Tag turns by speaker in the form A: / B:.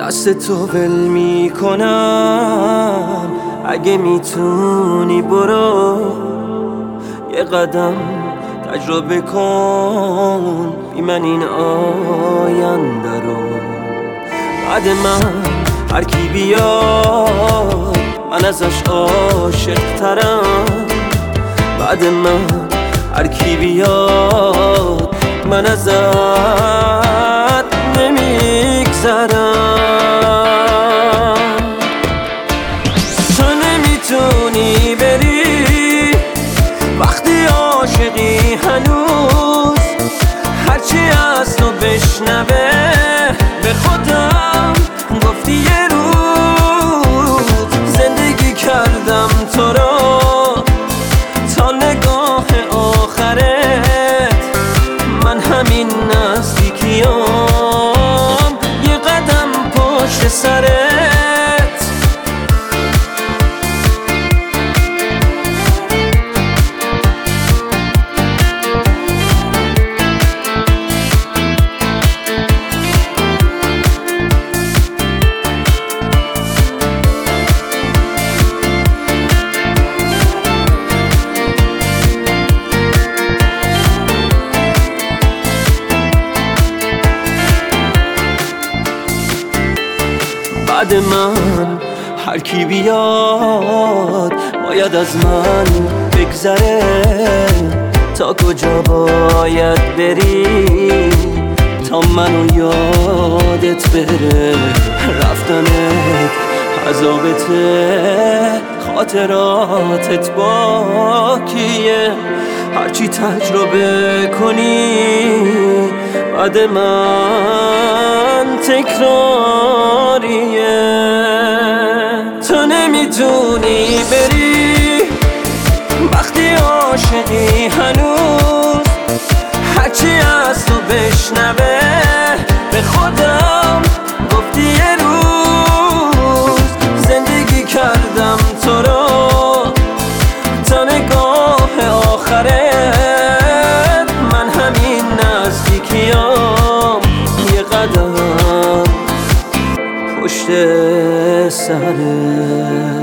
A: دست تو ول میکنم، اگه میتونی برو یه قدم تجربه کن بی من این آینده رو. بعد من هر کی بیاد من ازش عاشق ترم، بعد من هر کی بیاد من ازت نمیگذرم. تو نمیتونی بری وقتی عاشقی هنوز، هرچی از تو بشنوه به خودم گفتی یه روز زندگی کردم تو رو تا نگاه آخرت. من همین نزدیکیام یه قدم پشت سرت. بعد من هر کی بیاد باید از من بگذره. تا کجا باید بری تا منو یادت بره؟ رفتنت عذابته، خاطراتت باکیه. هرچی تجربه کنی بعد من تکراریه. تو نمیتونی بری وقتی عاشقی هنوز، هرچی از تو بشنوه به خودم گفتی یه روز زندگی کردم تو رو تا نگاه آخرت. من همین نزدیکیام یه قدم پشت سرت.